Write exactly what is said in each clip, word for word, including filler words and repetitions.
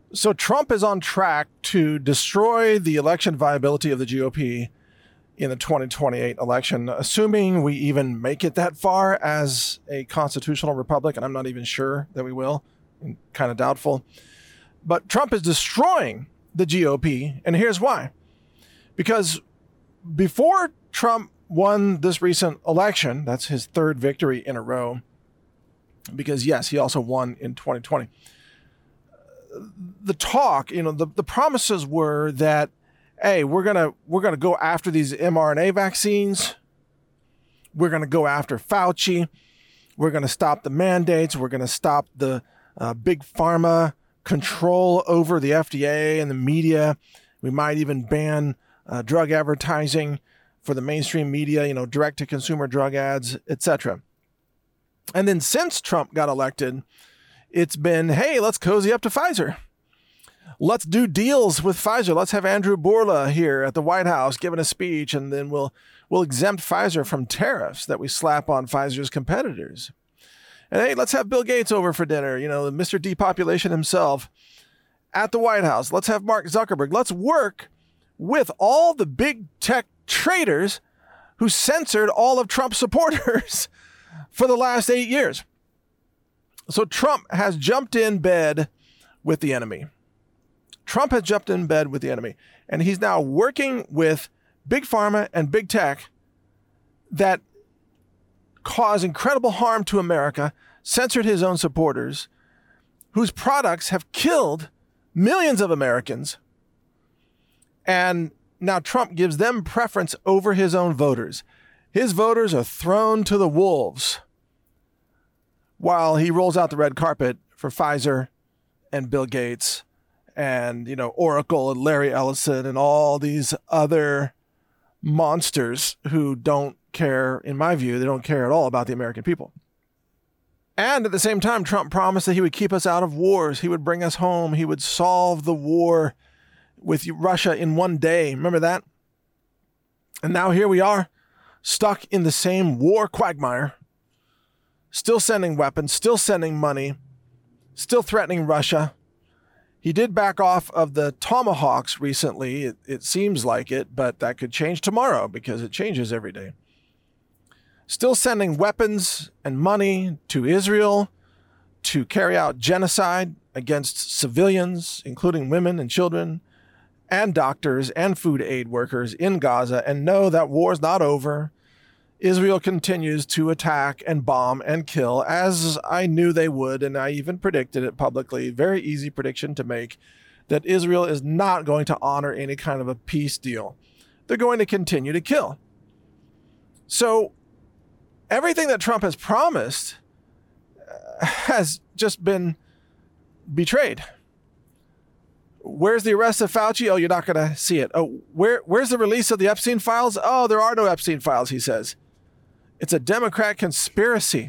So Trump is on track to destroy the election viability of the G O P in the twenty twenty-eight election, assuming we even make it that far as a constitutional republic, and I'm not even sure that we will. I'm kind of doubtful. But Trump is destroying the G O P, and here's why. Because before Trump won this recent election, that's his third victory in a row, because yes, he also won in twenty twenty. The talk, you know, the, the promises were that, hey, we're gonna we're gonna go after these mRNA vaccines. We're gonna go after Fauci. We're gonna stop the mandates. We're gonna stop the uh, big pharma control over the F D A and the media. We might even ban uh, drug advertising for the mainstream media, you know, direct to consumer drug ads, et cetera. And then since Trump got elected, it's been, hey, let's cozy up to Pfizer. Let's do deals with Pfizer. Let's have Andrew Bourla here at the White House giving a speech, and then we'll we'll exempt Pfizer from tariffs that we slap on Pfizer's competitors. And hey, let's have Bill Gates over for dinner, you know, Mister Depopulation himself at the White House. Let's have Mark Zuckerberg. Let's work with all the big tech traitors who censored all of Trump's supporters for the last eight years. So Trump has jumped in bed with the enemy. Trump has jumped in bed with the enemy, and he's now working with big pharma and big tech that cause incredible harm to America, censored his own supporters, whose products have killed millions of Americans. And now Trump gives them preference over his own voters. His voters are thrown to the wolves while he rolls out the red carpet for Pfizer and Bill Gates and, you know, Oracle and Larry Ellison and all these other monsters who don't care, in my view, they don't care at all about the American people. And at the same time, Trump promised that he would keep us out of wars. He would bring us home. He would solve the war with Russia in one day. Remember that? And now here we are, stuck in the same war quagmire, still sending weapons, still sending money, still threatening Russia. He did back off of the Tomahawks recently. It, it seems like it, but that could change tomorrow because it changes every day. Still sending weapons and money to Israel to carry out genocide against civilians, including women and children, and doctors and food aid workers in Gaza. And no, that war's not over. Israel continues to attack and bomb and kill, as I knew they would, and I even predicted it publicly. Very easy prediction to make, that Israel is not going to honor any kind of a peace deal. They're going to continue to kill. So everything that Trump has promised has just been betrayed. Where's the arrest of Fauci? Oh, you're not going to see it. Oh, where where's the release of the Epstein files? Oh, there are no Epstein files, he says. It's a Democrat conspiracy.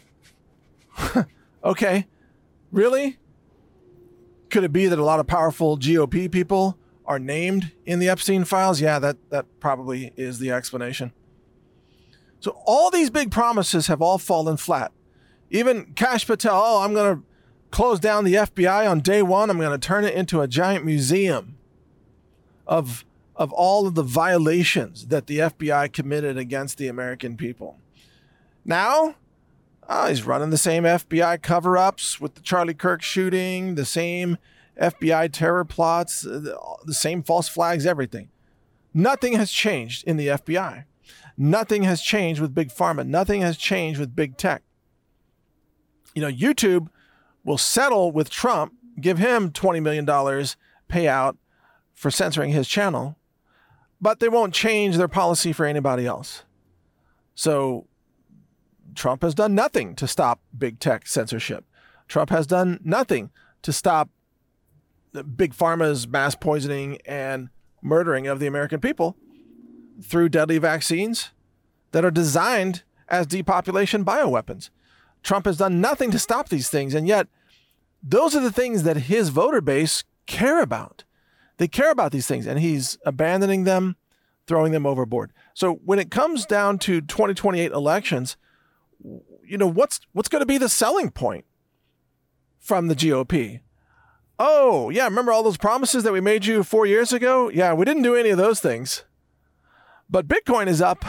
Okay, really? Could it be that a lot of powerful G O P people are named in the Epstein files? Yeah, that, that probably is the explanation. So all these big promises have all fallen flat. Even Kash Patel, oh, I'm going to close down the F B I on day one. I'm going to turn it into a giant museum of of all of the violations that the F B I committed against the American people. Now, oh, he's running the same F B I cover-ups with the Charlie Kirk shooting, the same F B I terror plots, the, the same false flags, everything. Nothing has changed in the F B I. Nothing has changed with Big Pharma. Nothing has changed with Big Tech. You know, YouTube will settle with Trump, give him twenty million dollars payout for censoring his channel, but they won't change their policy for anybody else. So Trump has done nothing to stop big tech censorship. Trump has done nothing to stop Big Pharma's mass poisoning and murdering of the American people through deadly vaccines that are designed as depopulation bioweapons. Trump has done nothing to stop these things, and yet those are the things that his voter base care about. They care about these things, and he's abandoning them, throwing them overboard. So when it comes down to twenty twenty-eight elections, you know, what's what's going to be the selling point from the G O P? Oh, yeah, remember all those promises that we made you four years ago? Yeah, we didn't do any of those things. But Bitcoin is up.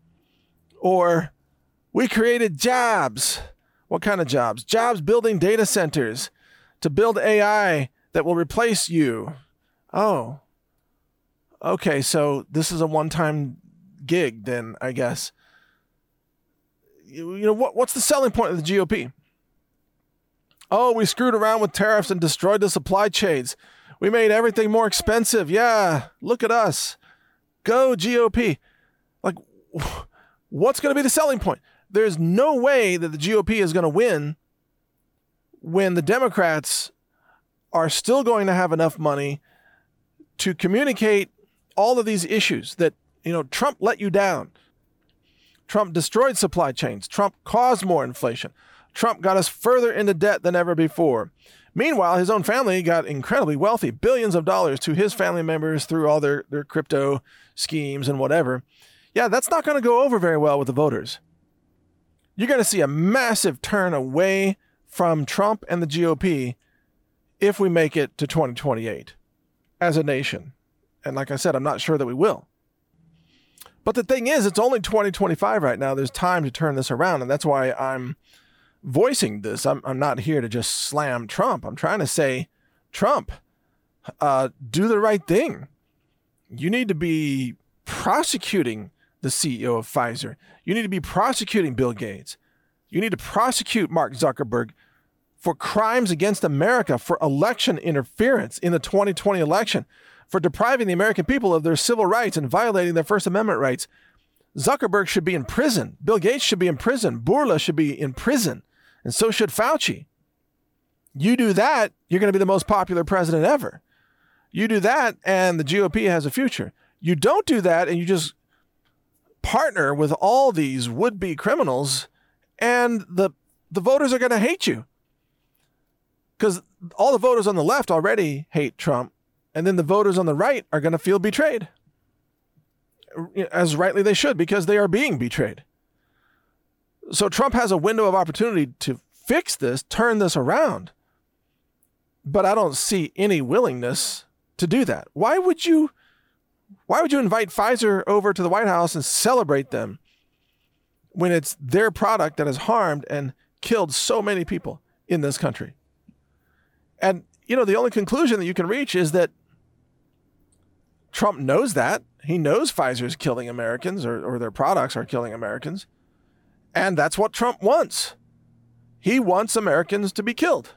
Or we created jobs. What kind of jobs? Jobs building data centers to build A I that will replace you. Oh, okay, so this is a one-time gig then, I guess. You, you know, what, what's the selling point of the G O P? Oh, we screwed around with tariffs and destroyed the supply chains. We made everything more expensive. Yeah, look at us. Go G O P. Like, what's going to be the selling point? There's no way that the G O P is going to win when the Democrats are still going to have enough money to communicate all of these issues that, you know, Trump let you down. Trump destroyed supply chains. Trump caused more inflation. Trump got us further into debt than ever before. Meanwhile, his own family got incredibly wealthy, billions of dollars to his family members through all their, their crypto schemes and whatever. Yeah, that's not going to go over very well with the voters. You're going to see a massive turn away from Trump and the G O P if we make it to twenty twenty-eight as a nation. And like I said, I'm not sure that we will. But the thing is, it's only twenty twenty-five right now. There's time to turn this around. And that's why I'm voicing this. I'm, I'm not here to just slam Trump. I'm trying to say, Trump, uh, do the right thing. You need to be prosecuting the C E O of Pfizer. You need to be prosecuting Bill Gates. You need to prosecute Mark Zuckerberg for crimes against America, for election interference in the twenty twenty election, for depriving the American people of their civil rights and violating their First Amendment rights. Zuckerberg should be in prison. Bill Gates should be in prison. Bourla should be in prison. And so should Fauci. You do that, you're going to be the most popular president ever. You do that, and the G O P has a future. You don't do that, and you just partner with all these would-be criminals, and the the voters are going to hate you. Because all the voters on the left already hate Trump, and then the voters on the right are going to feel betrayed. As rightly they should, because they are being betrayed. So Trump has a window of opportunity to fix this, turn this around. But I don't see any willingness to do that. Why would you, why would you invite Pfizer over to the White House and celebrate them when it's their product that has harmed and killed so many people in this country? And, you know, the only conclusion that you can reach is that Trump knows that. He knows Pfizer's killing Americans, or, or their products are killing Americans. And that's what Trump wants. He wants Americans to be killed.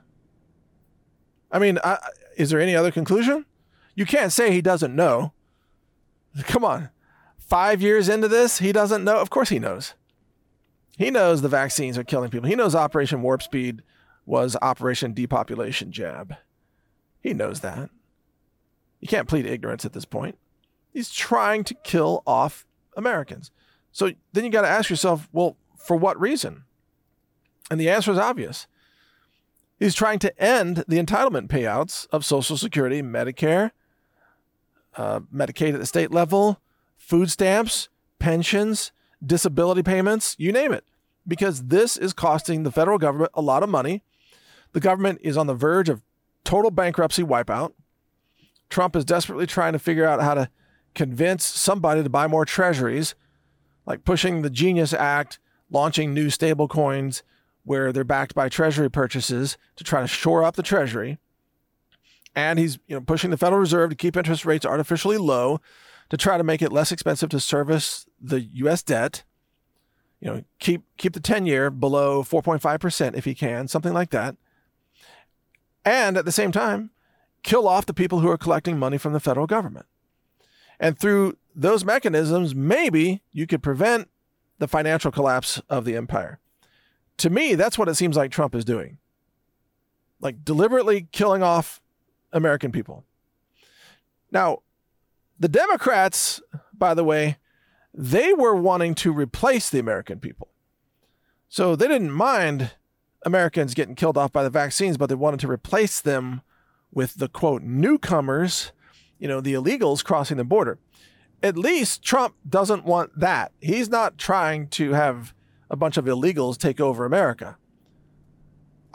I mean, I, is there any other conclusion? You can't say he doesn't know. Come on. Five years into this, he doesn't know? Of course he knows. He knows the vaccines are killing people. He knows Operation Warp Speed was Operation Depopulation Jab. He knows that. You can't plead ignorance at this point. He's trying to kill off Americans. So then you got to ask yourself, well, for what reason? And the answer is obvious. He's trying to end the entitlement payouts of Social Security, Medicare, uh, Medicaid at the state level, food stamps, pensions, disability payments, you name it, because this is costing the federal government a lot of money. The government is on the verge of total bankruptcy wipeout. Trump is desperately trying to figure out how to convince somebody to buy more treasuries, like pushing the Genius Act, launching new stable coins where they're backed by treasury purchases to try to shore up the treasury. And he's, you know, pushing the Federal Reserve to keep interest rates artificially low to try to make it less expensive to service the U S debt. You know, keep keep the ten-year below four point five percent if he can, something like that. And at the same time, kill off the people who are collecting money from the federal government. And through those mechanisms, maybe you could prevent the financial collapse of the empire. To me, that's what it seems like Trump is doing. Like deliberately killing off American people. Now, the Democrats, by the way, they were wanting to replace the American people. So they didn't mind Americans getting killed off by the vaccines, but they wanted to replace them with the, quote, newcomers, you know, the illegals crossing the border. At least Trump doesn't want that. He's not trying to have a bunch of illegals take over America.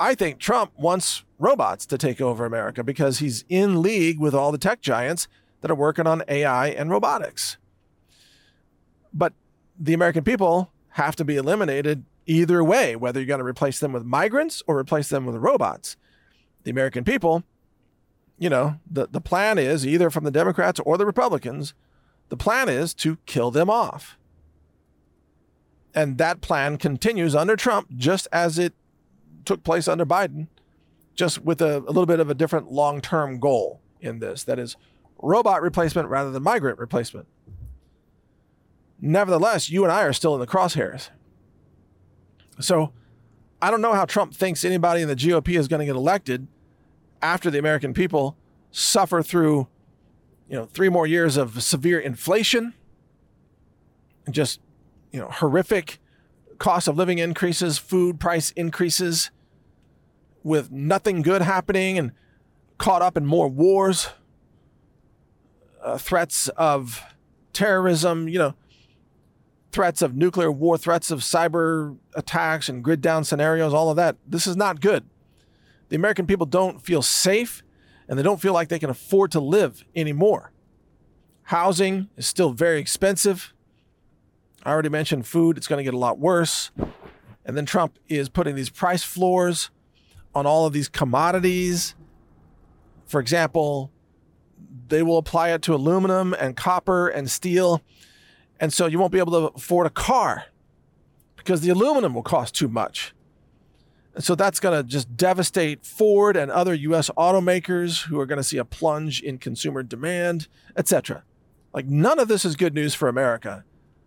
I think Trump wants robots to take over America because he's in league with all the tech giants that are working on A I and robotics. But the American people have to be eliminated either way, whether you're going to replace them with migrants or replace them with robots. The American people, you know, the, the plan is either from the Democrats or the Republicans, the plan is to kill them off. And that plan continues under Trump, just as it took place under Biden, just with a, a little bit of a different long-term goal in this. That is robot replacement rather than migrant replacement. Nevertheless, you and I are still in the crosshairs. So I don't know how Trump thinks anybody in the G O P is going to get elected after the American people suffer through, you know, three more years of severe inflation and just, you know, horrific cost of living increases, food price increases, with nothing good happening and caught up in more wars, uh, threats of terrorism, you know, threats of nuclear war, threats of cyber attacks and grid down scenarios, all of that. This is not good. The American people don't feel safe and they don't feel like they can afford to live anymore. Housing is still very expensive. I already mentioned food. It's going to get a lot worse. And then Trump is putting these price floors on all of these commodities. For example, they will apply it to aluminum and copper and steel. And so you won't be able to afford a car because the aluminum will cost too much. And so that's going to just devastate Ford and other U S automakers who are going to see a plunge in consumer demand, et cetera. Like, none of this is good news for America.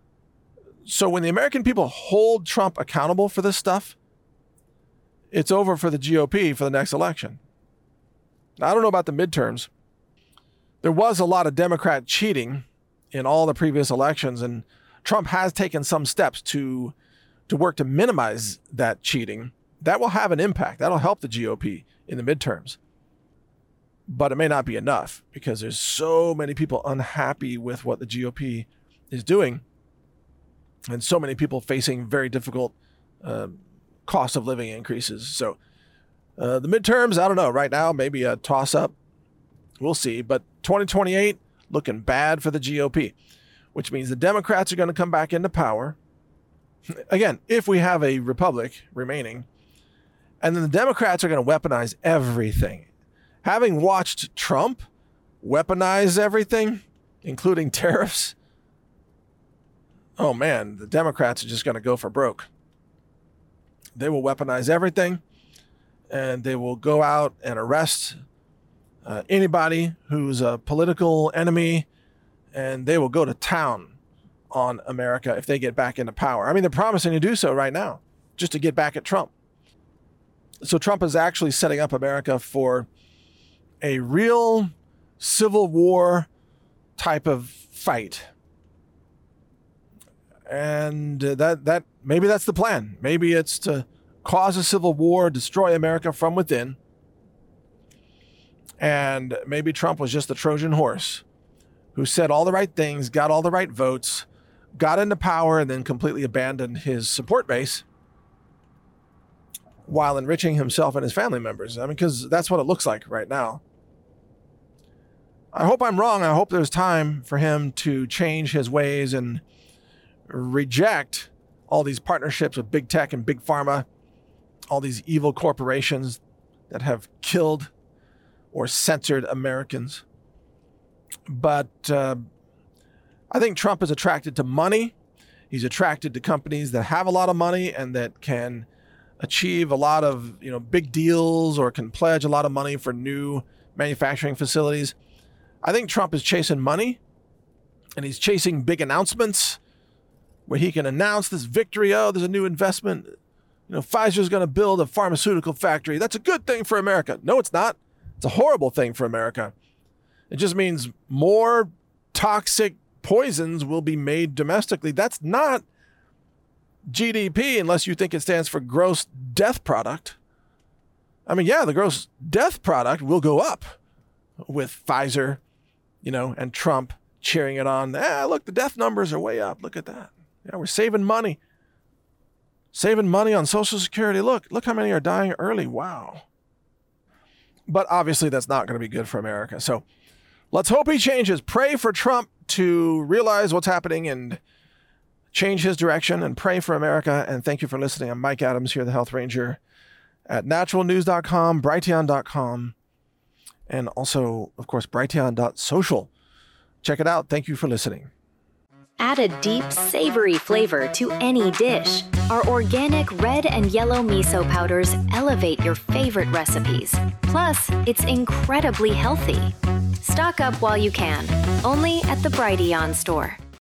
So when the American people hold Trump accountable for this stuff, it's over for the G O P for the next election. Now, I don't know about the midterms. There was a lot of Democrat cheating in all the previous elections, and Trump has taken some steps to, to work to minimize that cheating. That will have an impact. That'll help the G O P in the midterms. But it may not be enough because there's so many people unhappy with what the G O P is doing, and so many people facing very difficult uh, cost of living increases. So uh, the midterms, I don't know. Right now, maybe a toss-up. We'll see. But twenty twenty-eight, looking bad for the G O P, which means the Democrats are going to come back into power. Again, if we have a republic remaining, and then the Democrats are going to weaponize everything. Having watched Trump weaponize everything, including tariffs, oh man, the Democrats are just going to go for broke. They will weaponize everything, and they will go out and arrest uh, anybody who's a political enemy, and they will go to town on America if they get back into power. I mean, they're promising to do so right now, just to get back at Trump. So Trump is actually setting up America for a real civil war type of fight. And that that maybe that's the plan. Maybe it's to cause a civil war, destroy America from within. And maybe Trump was just the Trojan horse who said all the right things, got all the right votes, got into power, and then completely abandoned his support base while enriching himself and his family members. I mean, because that's what it looks like right now. I hope I'm wrong. I hope there's time for him to change his ways and reject all these partnerships with big tech and big pharma, all these evil corporations that have killed or censored Americans. But uh, I think Trump is attracted to money. He's attracted to companies that have a lot of money and that can achieve a lot of, you know, big deals or can pledge a lot of money for new manufacturing facilities. I think Trump is chasing money, and he's chasing big announcements where he can announce this victory. Oh, there's a new investment. You know, Pfizer's going to build a pharmaceutical factory. That's a good thing for America. No, it's not. It's a horrible thing for America. It just means more toxic poisons will be made domestically. That's not G D P unless you think it stands for gross death product. I mean, yeah, the gross death product will go up with Pfizer, you know, and Trump cheering it on. Ah, look, the death numbers are way up. Look at that. Yeah, we're saving money. Saving money on Social Security. Look, look how many are dying early. Wow. But obviously that's not going to be good for America. So let's hope he changes. Pray for Trump to realize what's happening and change his direction, and pray for America. And thank you for listening. I'm Mike Adams here, the Health Ranger, at natural news dot com, brighteon dot com, and also, of course, brighteon dot social. Check it out. Thank you for listening. Add a deep, savory flavor to any dish. Our organic red and yellow miso powders elevate your favorite recipes. Plus, it's incredibly healthy. Stock up while you can, only at the Brighteon store.